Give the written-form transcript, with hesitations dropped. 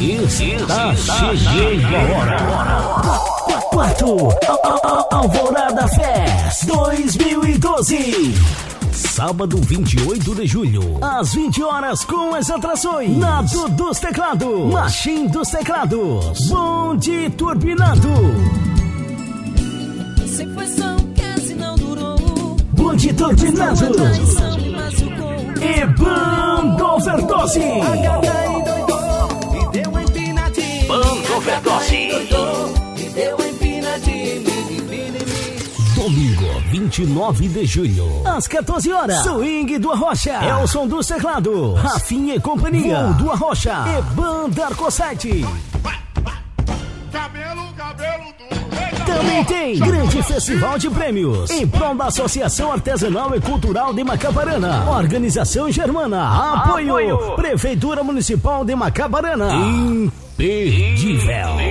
Está chegando a hora. Quarto Alvorada Fest 2012. Sábado 28 de julho, às 20 horas, com as atrações na Dudu's Teclado, Machine dos Teclados, Bonde Turbinado, Bonde Turbinado e Banda Overdose. Banda Overdose. Domingo, 29 de julho, às 14 horas, Swing do Arrocha, Elson dos Teclados, Rafinha e Companhia, Voo do Arrocha e Banda Arcosite. Também tem grande festival de prêmios em prol da Associação Artesanal e Cultural de Macaparana. Organização Germana. Apoio Prefeitura Municipal de Macaparana. Imperdível.